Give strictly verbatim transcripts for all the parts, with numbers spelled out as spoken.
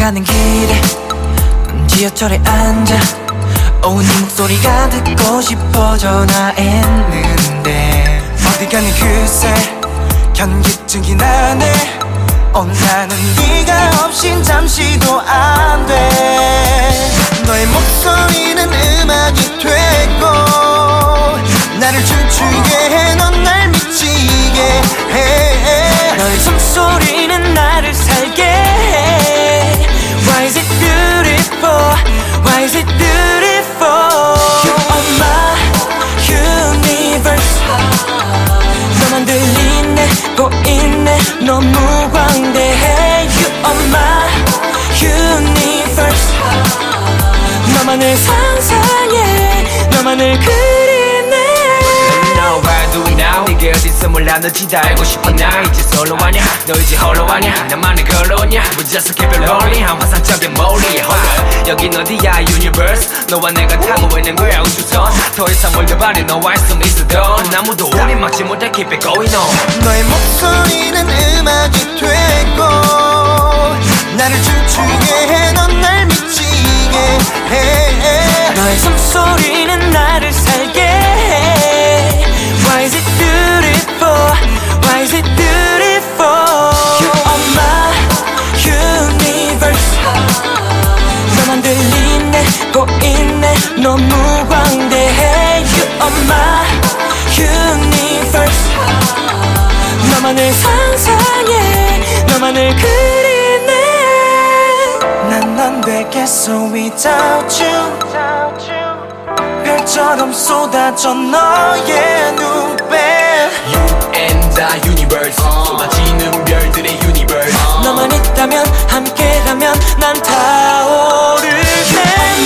가는 길에 지하철에 앉아 오, 네 목소리가 듣고 싶어 전화했는데 어디 가니 글쎄 현기증이 나네. 어, 나는 네가 없인 잠시도 안 돼. 너의 목소리는 음악이 되고 나를 춤추게 해. 넌 날 미치게 해. 너의 숨소리는 나를 살게 해. Why is it beautiful? Why is it beautiful? You are my universe. 너만 들리네 보이네 너무 광대해. You are my universe. 너만을 상상해 너만을 그리네. Now where do we now? 네게 어디서 몰라 너지 다 알고 싶어 나. 이제 솔로하냐 너 이제 홀로하냐 나만의 걸로냐 무지해서 개별 롤리 한 화상적인 몰리. hold 여긴 어디야 universe. 너와 내가 타고 있는 거야 우주선. 더 이상 몰려봐리 너와 있으면 있어도 아무도 우리 막지 못해 keep it going on. 너의 목소리는 음악이 되고 나를 춤추게 해. 넌 날 미치게 해. 너의 숨소리는 나를 살게 해. Why is it beautiful? Why is it beautiful? You are my universe. 너만 들리네 보이네 너무 광대해. You are my universe. 너만을 상상해 너만을 그리네. 난 넌 되겠어 without you. 별처럼 쏟아져 너의 눈빛. You and I universe. 쏟아지는 별들의 universe. 너만 있다면 함께라면 난 타오르네.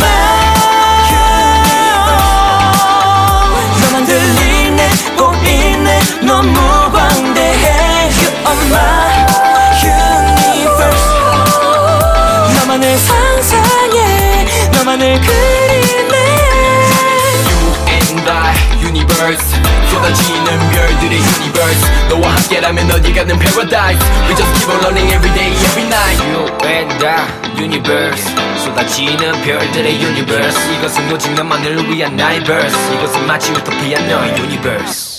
너만 들리네 보이네 너무 광대해. You are my universe. 너만을 상상해 너만을 그리네. You and I universe. 쏟아지는 별들의 universe. 너와 함께라면 어디 가는 paradise. We just keep on learning every day every night. You and I universe. 쏟아지는 별들의 universe. 이것은 오직 너만을 위한 나의 verse. 이것은 마치 우토피아 너의 universe.